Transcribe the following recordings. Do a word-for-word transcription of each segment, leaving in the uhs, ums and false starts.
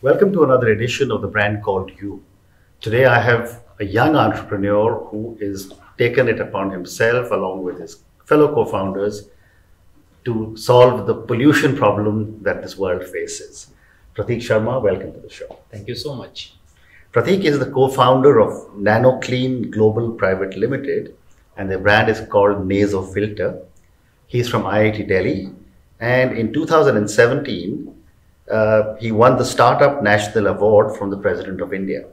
Welcome to another edition of The Brand Called You. Today I have a young entrepreneur who is taken it upon himself along with his fellow co-founders to solve the pollution problem that this world faces. Prateek Sharma, welcome to the show. Thank you so much. Prateek is the co-founder of NanoClean Global Private Limited, and their brand is called NasoFilter. He's from I I T Delhi, and in two thousand seventeen, uh, he won the Startup National Award from the President of India.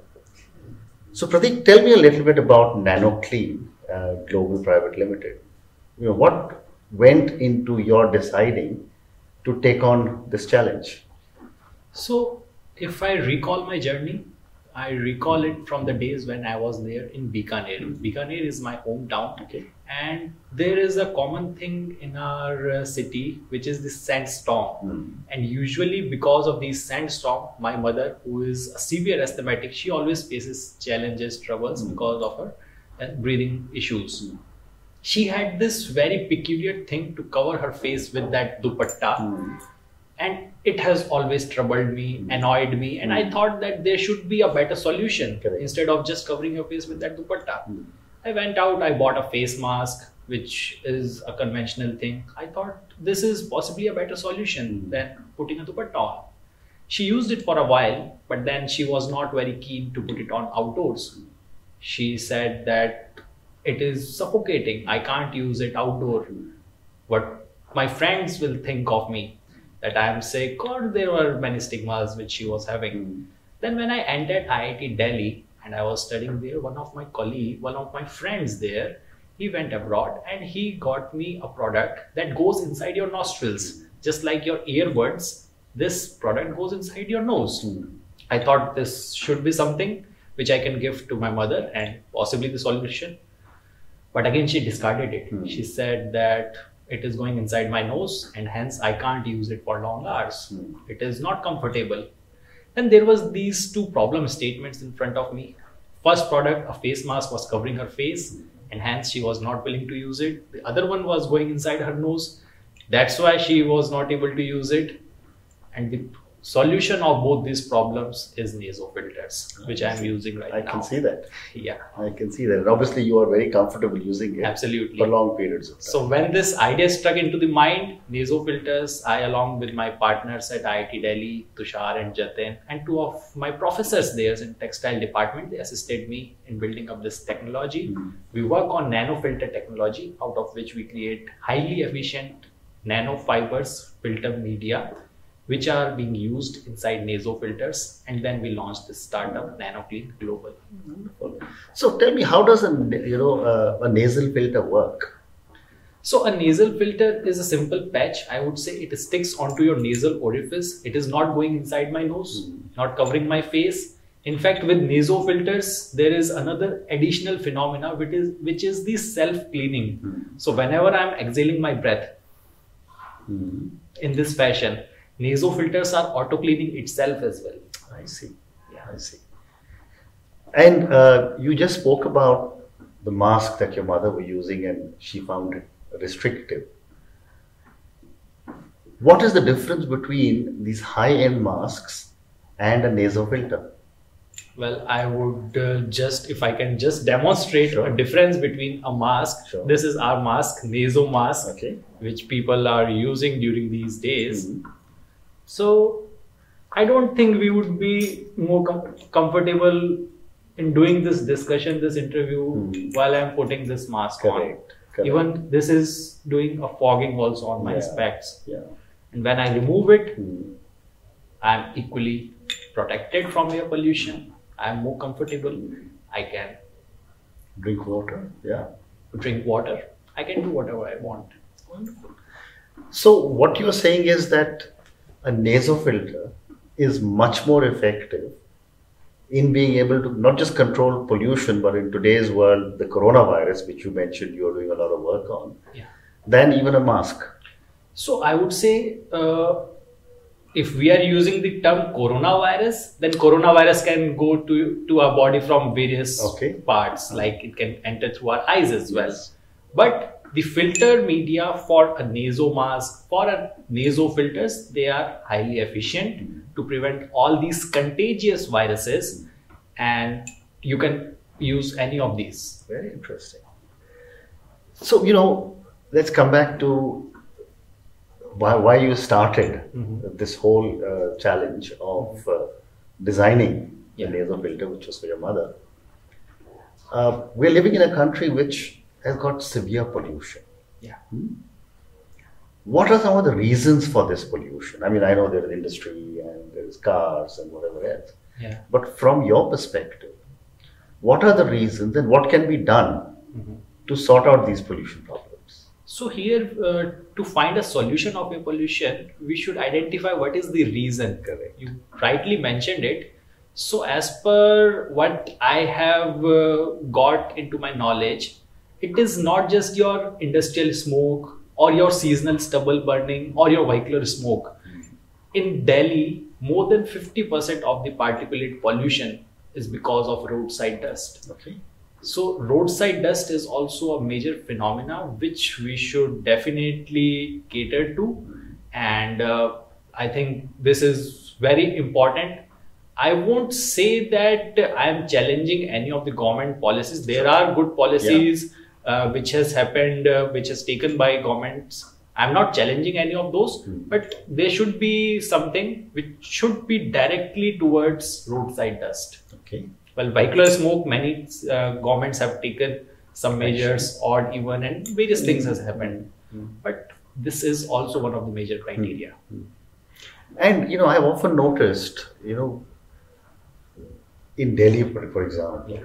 So Prateek, tell me a little bit about NanoClean uh, Global Private Limited. You know, what went into your deciding to take on this challenge? So, if I recall my journey, I recall it from the days when I was there in Bikaner. Bikaner is my hometown, Okay. and there is a common thing in our uh, city, which is the sandstorm. Mm. And usually, because of these sandstorm, my mother, who is a severe asthmatic, she always faces challenges, troubles Mm. because of her uh, breathing issues. Mm. She had this very peculiar thing to cover her face with that dupatta. Mm. And it has always troubled me, Mm. annoyed me, and I thought that there should be a better solution. Correct. Instead of just covering your face with that dupatta. Mm. I went out, I bought a face mask, which is a conventional thing. I thought this is possibly a better solution Mm. than putting a dupatta on. She used it for a while, but then she was not very keen to put it on outdoors. She said that it is suffocating. I can't use it outdoor. What my friends will think of me, that I am sick, or there were many stigmas which she was having. Mm. Then when I entered I I T Delhi and I was studying there, one of my colleague, one of my friends there, he went abroad and he got me a product that goes inside your nostrils. Just like your earbuds, this product goes inside your nose. Mm. I thought this should be something which I can give to my mother and possibly the solution. But again, she discarded it. Hmm. She said that it is going inside my nose and hence I can't use it for long hours. Hmm. It is not comfortable. Then there was these two problem statements in front of me. First product, a face mask, was covering her face and hence she was not willing to use it. The other one was going inside her nose. That's why she was not able to use it. And the solution of both these problems is NasoFilters, which I am using right I now. can see that. Yeah, I can see that. And obviously, you are very comfortable using it absolutely. for long periods of time. So when this idea struck into the mind, NasoFilters, I along with my partners at I I T Delhi, Tushar and Jatin, and two of my professors there in textile department, they assisted me in building up this technology. Mm. We work on nanofilter technology, out of which we create highly efficient nanofibers filter media, which are being used inside NasoFilters, and then we launched this startup NanoClean Global. Wonderful. So tell me, how does a you know uh, a nasal filter work? So a nasal filter is a simple patch. I would say it sticks onto your nasal orifice. It is not going inside my nose, Mm. not covering my face. In fact, with NasoFilters, there is another additional phenomena which is which is the self-cleaning. Mm. So whenever I'm exhaling my breath Mm. in this fashion, NasoFilters are auto-cleaning itself as well. I see. Yeah. I see. And uh, you just spoke about the mask that your mother was using, and she found it restrictive. What is the difference between these high-end masks and a NasoFilter? Well, I would uh, just, if I can just demonstrate Sure. a difference between a mask. Sure. This is our mask, Naso mask, Okay. which people are using during these days. Mhm. So, I don't think we would be more com- comfortable in doing this discussion, this interview, Mhm. while I'm putting this mask Correct. on. Correct. Even this is doing a fogging also on my Yeah. specs. Yeah. And when I remove it, Mhm. I'm equally protected from air pollution. I'm more comfortable. I can Drink water. Yeah. drink water. I can do whatever I want. Wonderful. So what you're saying is that a NasoFilter is much more effective in being able to not just control pollution, but in today's world, the coronavirus, which you mentioned you're doing a lot of work on, Yeah. than even a mask. So I would say, uh, if we are using the term coronavirus, then coronavirus can go to, to our body from various Okay. parts, like it can enter through our eyes as well. Yes. But the filter media for a naso mask, for a naso filters, they are highly efficient to prevent all these contagious viruses, and you can use any of these. Very interesting. So, you know, let's come back to why, why you started Mm-hmm. this whole uh, challenge of uh, designing Yeah. the nasal filter, which was for your mother. Uh, we're living in a country which has got severe pollution. Yeah. What are some of the reasons for this pollution? I mean, I know there is industry and there is cars and whatever else. Yeah. But from your perspective, what are the reasons and what can be done Mm-hmm. to sort out these pollution problems? So here, uh, to find a solution of a pollution, we should identify what is the reason. Correct. You rightly mentioned it. So as per what I have uh, got into my knowledge, it is not just your industrial smoke or your seasonal stubble burning or your vehicular smoke. In Delhi, more than fifty percent of the particulate pollution is because of roadside dust. Okay. So roadside dust is also a major phenomena which we should definitely cater to, and uh, I think this is very important. I won't say that I am challenging any of the government policies. There are good policies uh, which has happened, uh, which has taken by governments. I'm not challenging any of those, Mm. but there should be something which should be directly towards roadside dust. Okay. Well, vehicular smoke, many uh, governments have taken some measures, odd, even, and various things has happened. Mm. But this is also one of the major criteria. And, you know, I've often noticed, you know, in Delhi, for for example, Yeah.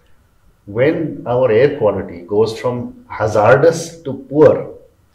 when our air quality goes from hazardous to poor,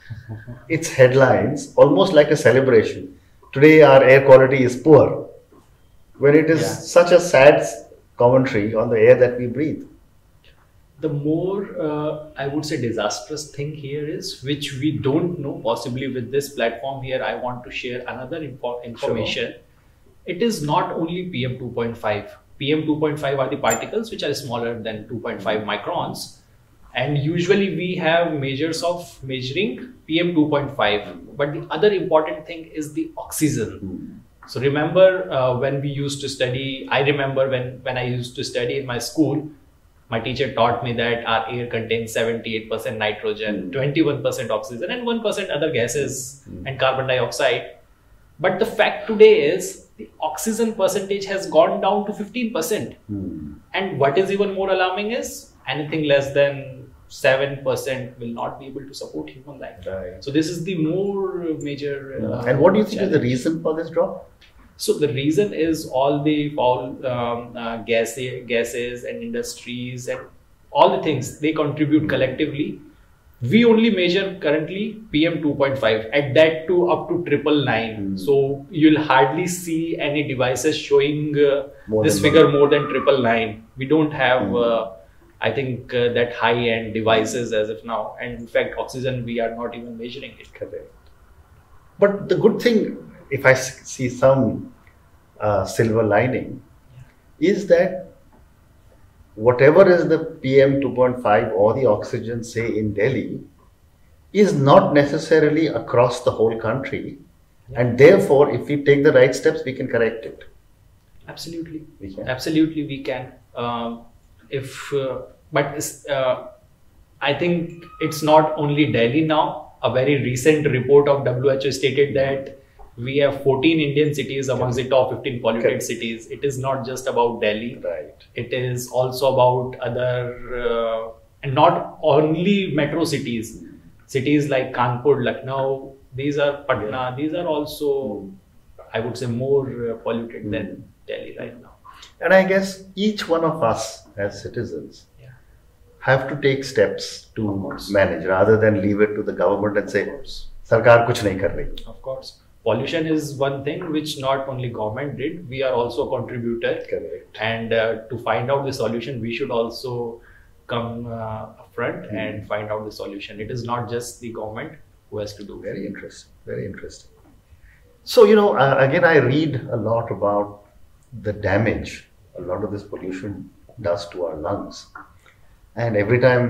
its headlines almost like a celebration. Today our air quality is poor, when it is Yeah. such a sad commentary on the air that we breathe. The more, uh, I would say, disastrous thing here is, which we don't know, possibly with this platform here, I want to share another info- information. It is not only P M two point five. P M two point five are the particles which are smaller than two point five microns. And usually we have measures of measuring P M two point five. But the other important thing is the oxygen. So remember uh, when we used to study, I remember when, when I used to study in my school, my teacher taught me that our air contains seventy-eight percent nitrogen, Mm. twenty-one percent oxygen and one percent other gases Mm. and carbon dioxide. But the fact today is the oxygen percentage has gone down to fifteen percent. Hmm. And what is even more alarming is anything less than seven percent will not be able to support human life. Right. So this is the more major. Uh, And what do you think is the challenge. reason for this drop? So the reason is all the foul um, uh, gas, gases and industries and all the things they contribute collectively. We only measure currently P M two point five, at that too up to triple nine. Mm. So you'll hardly see any devices showing uh, More this than figure one. more than triple nine. We don't have, Mm. uh, I think, uh, that high end devices as of now. And in fact, oxygen we are not even measuring it. Correct. But the good thing, if I s- see some uh, silver lining, is that whatever is the P M two point five or the oxygen, say in Delhi, is not necessarily across the whole country. And therefore, if we take the right steps, we can correct it. Absolutely. We can. Absolutely, we can. Um, if, uh, but it's, uh, I think it's not only Delhi now. A very recent report of W H O stated that we have fourteen Indian cities amongst the top fifteen polluted Correct. cities. It is not just about Delhi. Right. It is also about other, uh, and not only metro cities. Cities like Kanpur, Lucknow, these are Patna. Yeah. These are also, I would say, more uh, polluted Mm. than Delhi right now. And I guess each one of us as citizens Yeah. have to take steps Of to course. manage rather than leave it to the government and say, Sarkar kuch nahi kar rahi. Of course. Pollution is one thing which not only government did, we are also a contributor. Correct. And uh, to find out the solution, we should also come uh, front Hmm. and find out the solution. It is not just the government who has to do it. Very interesting. Very interesting. So, you know, uh, again, I read a lot about the damage a lot of this pollution does to our lungs. And every time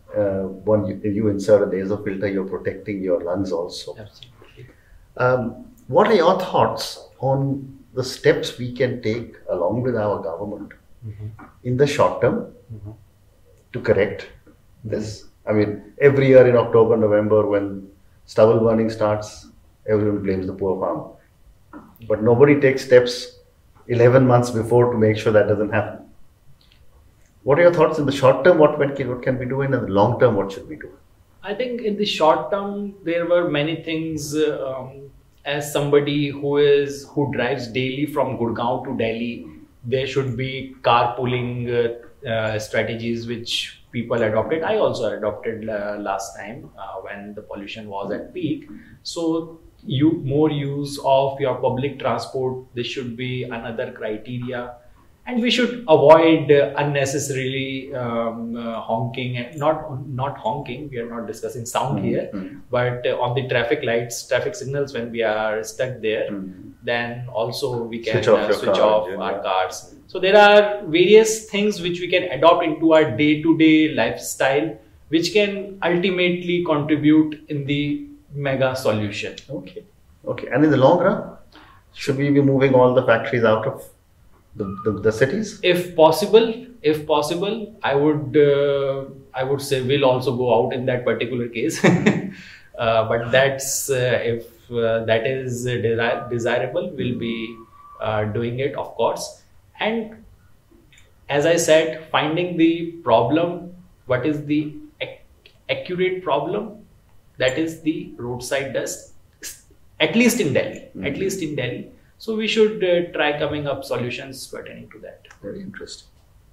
uh, when you, you insert a nasal filter, you're protecting your lungs also. Absolutely. Um, what are your thoughts on the steps we can take along with our government Mm-hmm. in the short term Mm-hmm. to correct this? I mean, every year in October, November, when stubble burning starts, everyone blames the poor farmer. But nobody takes steps eleven months before to make sure that doesn't happen. What are your thoughts in the short term? What, what can what can we do, and in the long term, what should we do? I think in the short term there were many things. uh, Um, as somebody who is who drives daily from Gurgaon to Delhi, there should be carpooling uh, uh, strategies which people adopted. I also adopted uh, last time uh, when the pollution was at peak. So you more use of your public transport. This should be another criteria. And we should avoid uh, unnecessarily um, uh, honking, and not not honking. We are not discussing sound here, Mhm. but uh, on the traffic lights, traffic signals, when we are stuck there, Mhm. then also we can Switch off uh, your switch car, off yeah. our cars. So there are various things which we can adopt into our day-to-day lifestyle, which can ultimately contribute in the mega solution. Okay. Okay. And in the long run, should we be moving all the factories out of the, the, the cities? If possible, if possible, I would uh, I would say we'll also go out in that particular case. uh, but that's uh, if uh, that is uh, desi- desirable, we'll be uh, doing it, of course. And as I said, finding the problem, what is the ac- accurate problem, that is the roadside dust, at least in Delhi, at Mhm. least in Delhi. So we should uh, try coming up solutions pertaining to that. Very interesting.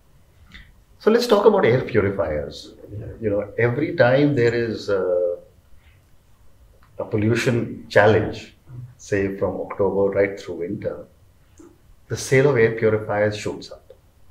So let's talk about air purifiers. You know, every time there is a, a pollution challenge, say from October right through winter, the sale of air purifiers shoots up.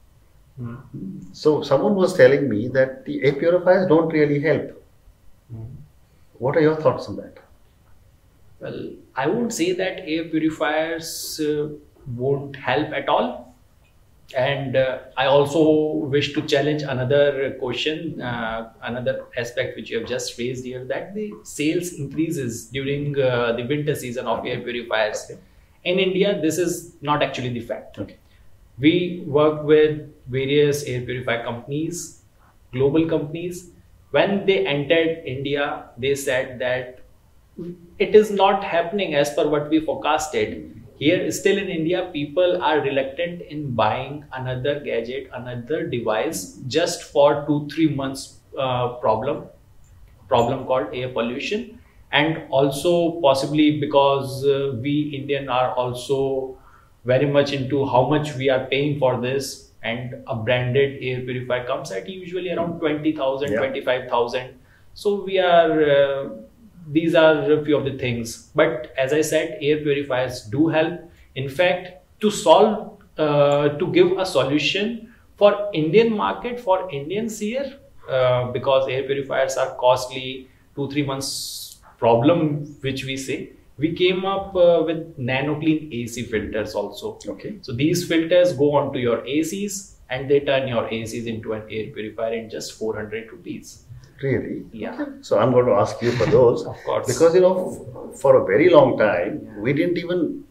So someone was telling me that the air purifiers don't really help. What are your thoughts on that? Well, I would say that air purifiers uh, won't help at all. And uh, I also wish to challenge another question, uh, another aspect which you have just raised here, that the sales increases during uh, the winter season of air purifiers. In India, this is not actually the fact. Okay. We work with various air purifier companies, global companies. When they entered India, they said that it is not happening as per what we forecasted. Here, still in India, people are reluctant in buying another gadget, another device just for two, three months uh, problem, problem called air pollution. And also possibly because uh, we Indian are also very much into how much we are paying for this, and a branded air purifier comes at usually around twenty thousand, Yeah. twenty-five thousand. So we are, uh, these are a few of the things. But as I said, air purifiers do help. In fact, to solve, uh, to give a solution for Indian market, for Indians here, uh, because air purifiers are costly, two, three months problem, which we say, we came up uh, with NanoClean A C filters also. Okay. So these filters go onto your A Cs and they turn your A Cs into an air purifier in just four hundred rupees. Really? Yeah. Okay. So I'm going to ask you for those. Of course. Because, you know, f- for a very long time, Yeah. we didn't even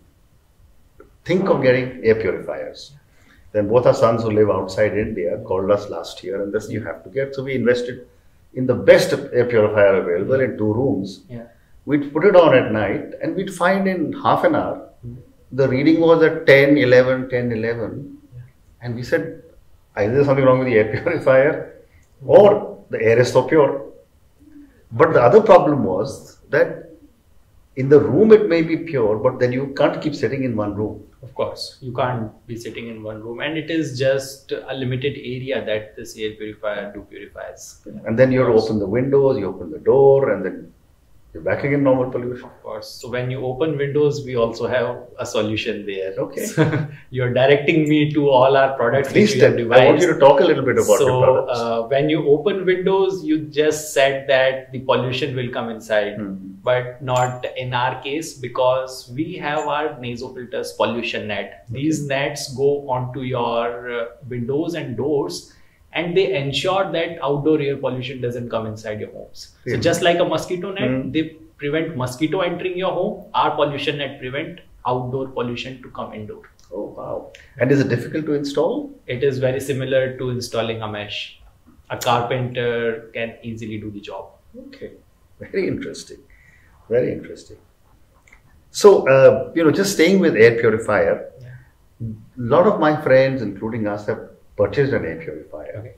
think of getting air purifiers. Then both our sons who live outside India called us last year and this you have to get. So we invested in the best air purifier available in two rooms. Yeah. We'd put it on at night and we'd find in half an hour, the reading was at ten, eleven, ten, eleven. And we said, either there's something wrong with the air purifier or the air is so pure. But the other problem was that in the room it may be pure, but then you can't keep sitting in one room. Of course, you can't be sitting in one room, and it is just a limited area that this air purifier do purifies. And then you have to open the windows, you open the door, and then you're back again normal pollution. Of course. So when you open windows, we also have a solution there. Okay. So you're directing me to all our products Please which we have tell, I want devised. you to talk a little bit about your So products. uh, when you open windows, you just said that the pollution will come inside, Hmm. but not in our case, because we have our nasofilters pollution net. These nets go onto your uh, windows and doors, and they ensure that outdoor air pollution doesn't come inside your homes. Really? So just like a mosquito net, Mm. they prevent mosquito entering your home. Our pollution net prevent outdoor pollution to come indoor. Oh, wow. And is it difficult to install? It is very similar to installing a mesh. A carpenter can easily do the job. Okay. Very interesting. Very interesting. So, uh, you know, just staying with air purifier, Yeah. a lot of my friends, including us, have purchased an air purifier. Okay.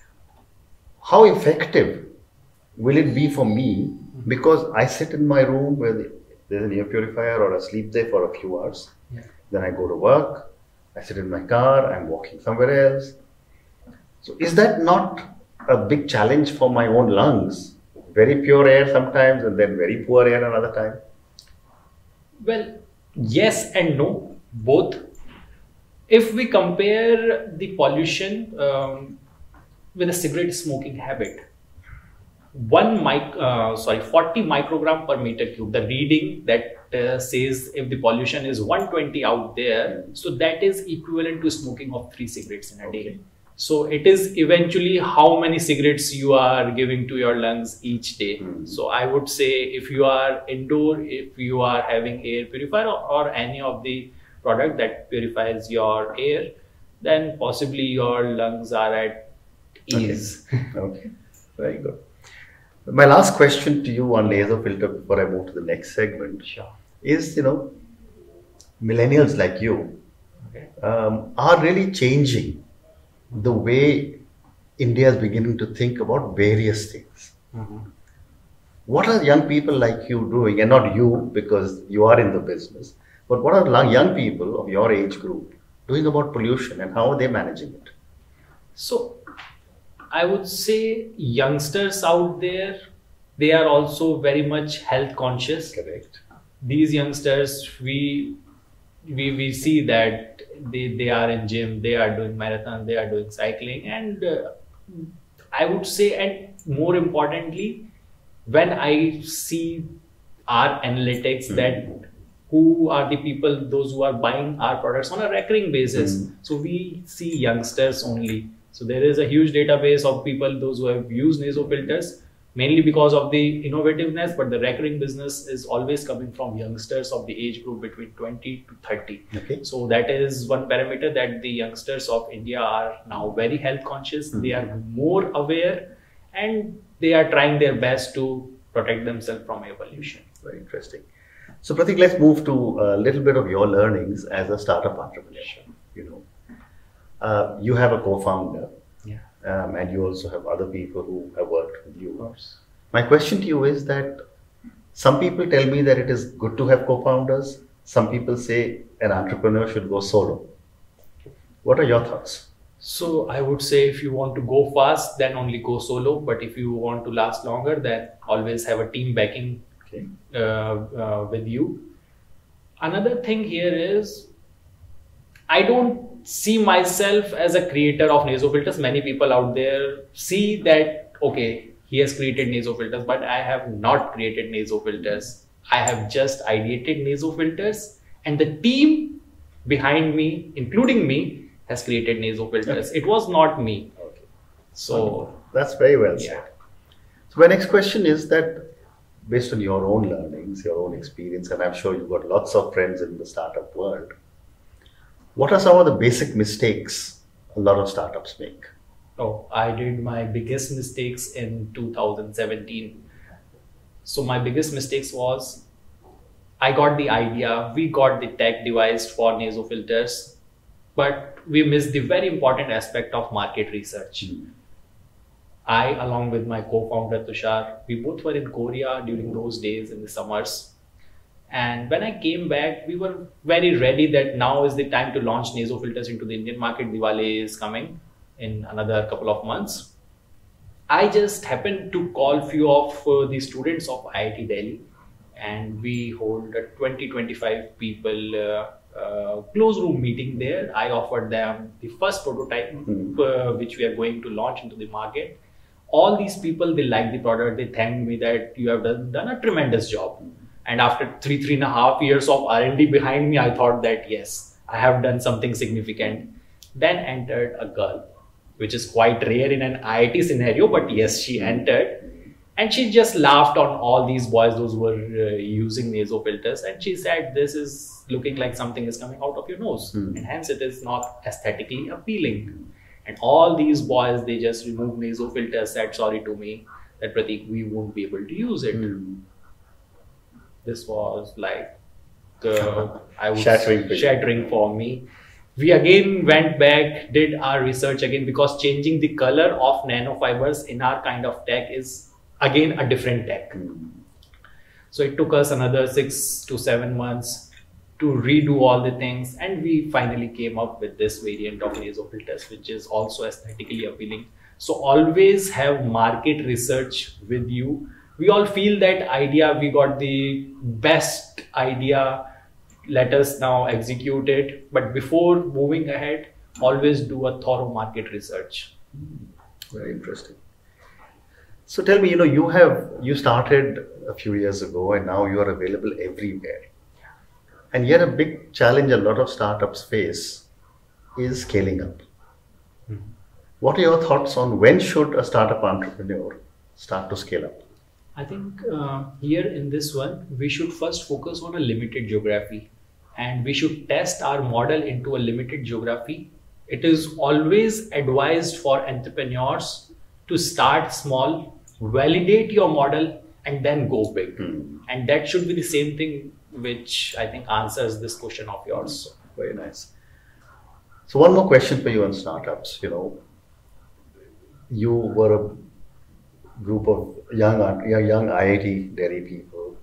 How effective will it be for me? Because I sit in my room where the- there's an air purifier, or I sleep there for a few hours. Yeah. Then I go to work, I sit in my car, I'm walking somewhere else. So is that not a big challenge for my own lungs? Very pure air sometimes, and then very poor air another time. Well, yes and no, both. If we compare the pollution um, with a cigarette smoking habit, one mic, uh, sorry, forty microgram per meter cube, the reading that uh, says if the pollution is one twenty out there, so that is equivalent to smoking of three cigarettes in a day. Okay. So it is eventually how many cigarettes you are giving to your lungs each day. Mm. So I would say if you are indoor, if you are having air purifier or, or any of the product that purifies your air, then possibly your lungs are at ease. Okay, very good. My last question to you on laser filter before I move to the next segment Sure. is, you know, millennials like you Okay. um, are really changing the way India is beginning to think about various things. Mhm. What are young people like you doing, and not you because you are in the business, but what are lo- young people of your age group doing about pollution, and how are they managing it? So I would say youngsters out there, they are also very much health conscious. Correct. These youngsters, we we we see that they they are in gym, they are doing marathon, they are doing cycling, and uh, I would say, and more importantly, when I see our analytics Mhm. that who are the people, those who are buying our products on a recurring basis, Mhm. so we see youngsters only. So there is a huge database of people, those who have used nasal filters, mainly because of the innovativeness, but the recurring business is always coming from youngsters of the age group between twenty to thirty. Okay. So that is one parameter that the youngsters of India are now very health conscious. Mhm. They are more aware, and they are trying their best to protect themselves from air pollution. Very interesting. So, Pratik, let's move to a little bit of your learnings as a startup entrepreneur. You know, uh, you have a co-founder, Yeah. um, and you also have other people who have worked with you. Of course. My question to you is that some people tell me that it is good to have co-founders. Some people say an entrepreneur should go solo. What are your thoughts? So I would say if you want to go fast, then only go solo. But if you want to last longer, then always have a team backing Okay. uh, uh, with you. Another thing here is I don't see myself as a creator of nasofilters. Many people out there see that, okay, he has created nasofilters, but I have not created nasofilters. I have just ideated nasofilters, and the team behind me, including me, has created nasofilters. It was not me. Okay. So That's very well said. yeah. So my next question is that based on your own learnings, your own experience, and I'm sure you've got lots of friends in the startup world, what are some of the basic mistakes a lot of startups make? Oh, I did my biggest mistakes in two thousand seventeen. So my biggest mistakes was I got the idea, we got the tech devised for nasofilters, but we missed the very important aspect of market research. Mm. I, along with my co-founder Tushar, we both were in Korea during those days in the summers. And when I came back, we were very ready that now is the time to launch nasofilters into the Indian market. Diwali is coming in another couple of months. I just happened to call few of uh, the students of I I T Delhi, and we hold a twenty to twenty-five people uh, uh, close room meeting there. I offered them the first prototype Mhm. uh, which we are going to launch into the market. All these people, they like the product. They thanked me that you have done, done a tremendous job. And after three, three and a half years of R and D behind me, I thought that yes, I have done something significant. Then entered a girl. which is quite rare in an I I T scenario. But yes, she entered. And she just laughed on all these boys, those who were uh, using nasal filters. And she said, this is looking like something is coming out of your nose. Mm. And hence it is not aesthetically appealing. And all these boys, they just removed nasal filters, said sorry to me, that Pratik, we won't be able to use it. Mm. This was like, uh, I was Shattering. shattering for me. We again went back, did our research again, because changing the color of nanofibers in our kind of tech is again a different tech. Mm. So it took us another six to seven months to redo all the things, and we finally came up with this variant of nasal filters, which is also aesthetically appealing. So always have market research with you. We all feel that idea, we got the best idea, let us now execute it. But before moving ahead, always do a thorough market research. Very interesting. So tell me, you know, you have, you started a few years ago and now you are available everywhere. And yet a big challenge a lot of startups face is scaling up. Mm-hmm. What are your thoughts on when should a startup entrepreneur start to scale up? I think uh, here in this one, we should first focus on a limited geography, and we should test our model into a limited geography. It is always advised for entrepreneurs to start small, validate your model, and then go big. Hmm. And that should be the same thing which I think answers this question of yours. Very nice. So one more question for you on startups. You know, you were a group of young young I I T Delhi people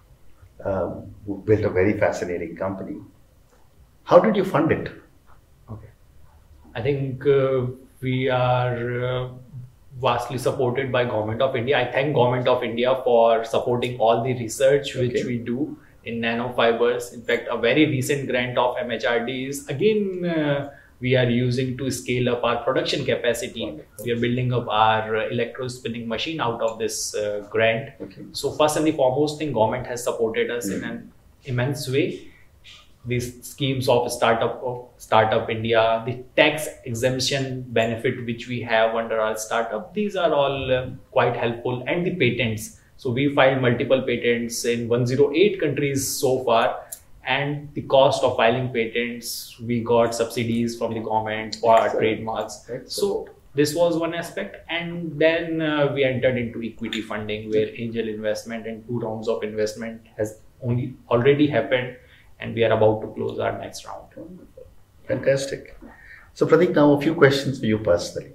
um, who built a very fascinating company. How did you fund it? Okay, I think uh, we are uh, vastly supported by Government of India. I thank Government of India for supporting all the research which Okay. we do in nanofibers. In fact, a very recent grant of M H R D is again uh, we are using to scale up our production capacity. Wonderful. We are building up our uh, electro spinning machine out of this uh, grant. Okay. So first and the foremost thing, government has supported us in Mhm. an immense way. These schemes of startup of startup India, the tax exemption benefit which we have under our startup, these are all uh, quite helpful, and the patents. So we filed multiple patents in one hundred eight countries so far, and the cost of filing patents, we got subsidies from the government for our Excellent. trademarks. Excellent. So this was one aspect, and then uh, we entered into equity funding, where angel investment and two rounds of investment has only already happened, and we are about to close our next round. Wonderful. Fantastic. So Pratik, now a few questions for you personally.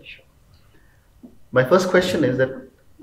My first question is that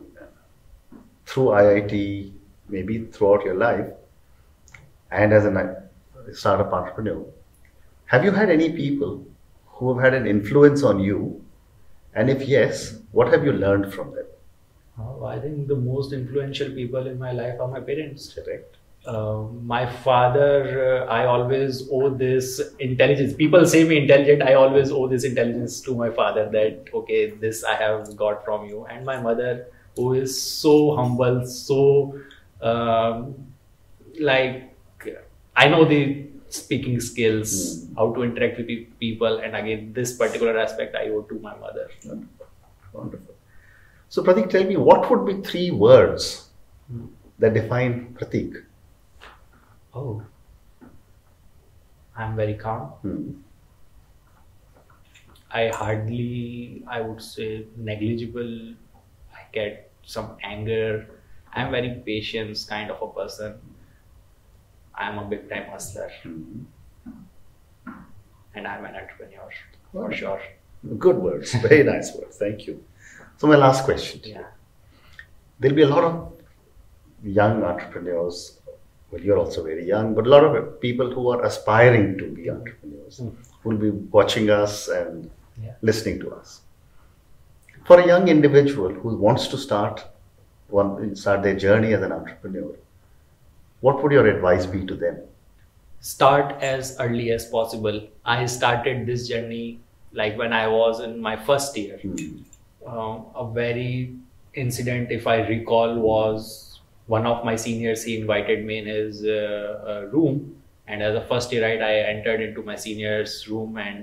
through I I T, maybe throughout your life, and as a startup entrepreneur, have you had any people who have had an influence on you? And if yes, what have you learned from them? Oh, I think the most influential people in my life are my parents. Correct. Uh, my father, uh, I always owe this intelligence. People say me intelligent. I always owe this intelligence to my father, that, okay, this I have got from you. And my mother, who is so humble, so um, like, I know the speaking skills, Mm. how to interact with pe- people. And again, this particular aspect I owe to my mother. Wonderful. Wonderful. So Pratik, tell me, what would be three words Hmm. that define Pratik? Oh, I'm very calm. Hmm. I hardly, I would say, negligible. I get some anger. I'm very patient kind of a person. I'm a big time hustler, Hmm. and I'm an entrepreneur for Wow. sure. Good words. Very nice words. Thank you. So my last question. Yeah. There'll be a lot of young entrepreneurs. Well, you're also very young, but a lot of people who are aspiring to be entrepreneurs Mm. will be watching us and Yeah. listening to us. For a young individual who wants to start one, start their journey as an entrepreneur, what would your advice be to them? Start as early as possible. I started this journey like when I was in my first year. Hmm. Um, a very incident, if I recall, was one of my seniors. He invited me in his uh, uh, room, and as a first year, right, I entered into my senior's room, and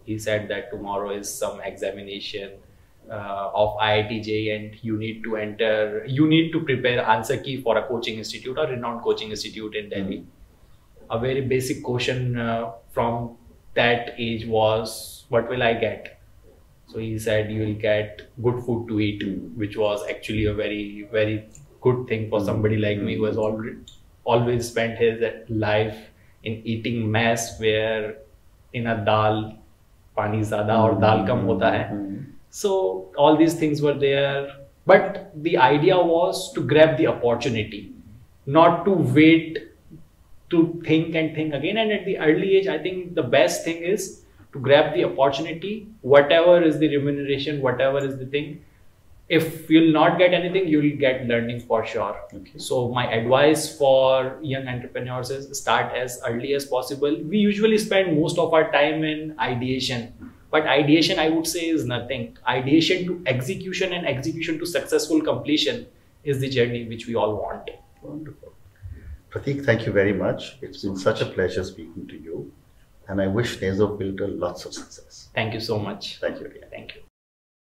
He said that tomorrow is some examination uh, of I I T J E E and you need to enter, you need to prepare answer key for a coaching institute or renowned coaching institute in Delhi. Mm-hmm. A very basic question uh, from that age was, what will I get? So he said, you will get good food to eat, mm-hmm. which was actually a very, very good thing for somebody like mm-hmm. me who has already, always spent his life in eating mess where in a dal, pani zada or dal kam hota hai. So all these things were there. But the idea was to grab the opportunity, not to wait to think and think again. And at the early age, I think the best thing is to grab the opportunity, whatever is the remuneration, whatever is the thing. If you'll not get anything, you'll get learning for sure. Okay. So my advice for young entrepreneurs is start as early as possible. We usually spend most of our time in ideation, but ideation, I would say, is nothing. Ideation to execution and execution to successful completion is the journey which we all want. Wonderful. Prateek, thank you very much. It's been such a pleasure speaking to you. And I wish Nasofilter lots of success. Thank you so much. Thank you. Thank you.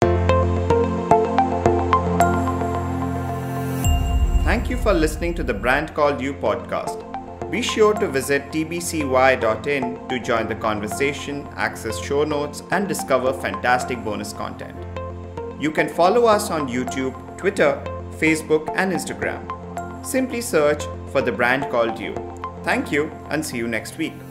Thank you for listening to the Brand Called You podcast. Be sure to visit t b c y dot in to join the conversation, access show notes, and discover fantastic bonus content. You can follow us on YouTube, Twitter, Facebook, and Instagram. Simply search for the Brand Called You. Thank you and see you next week.